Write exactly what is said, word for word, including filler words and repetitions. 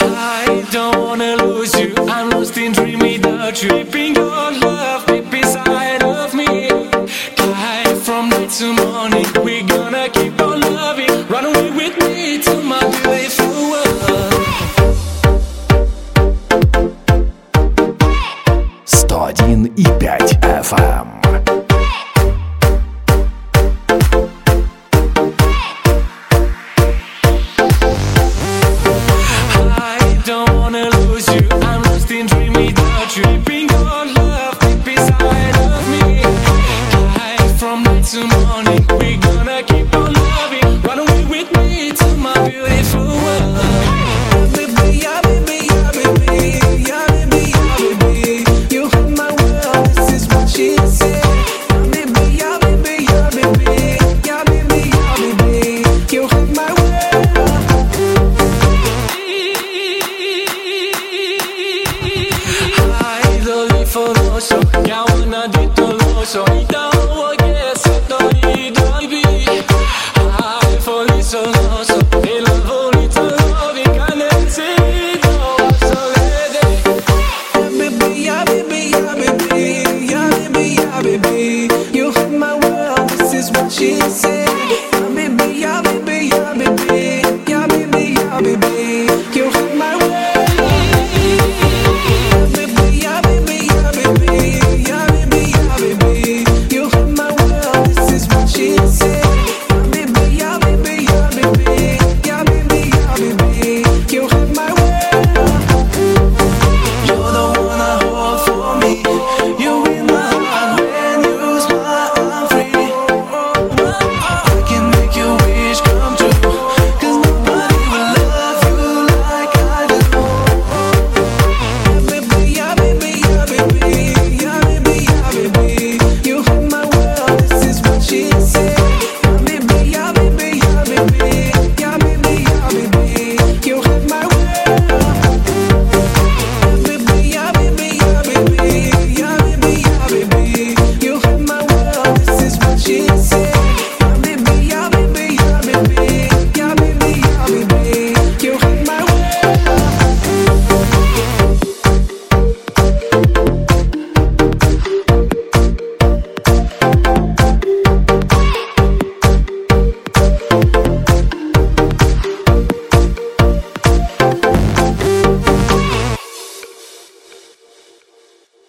I don't wanna lose you. I'm lost in dream without you. Keeping your love deep inside of me. Light from night to morning. We're gonna keep on loving. Run away with me to my beautiful world. сто один и пять эф эм.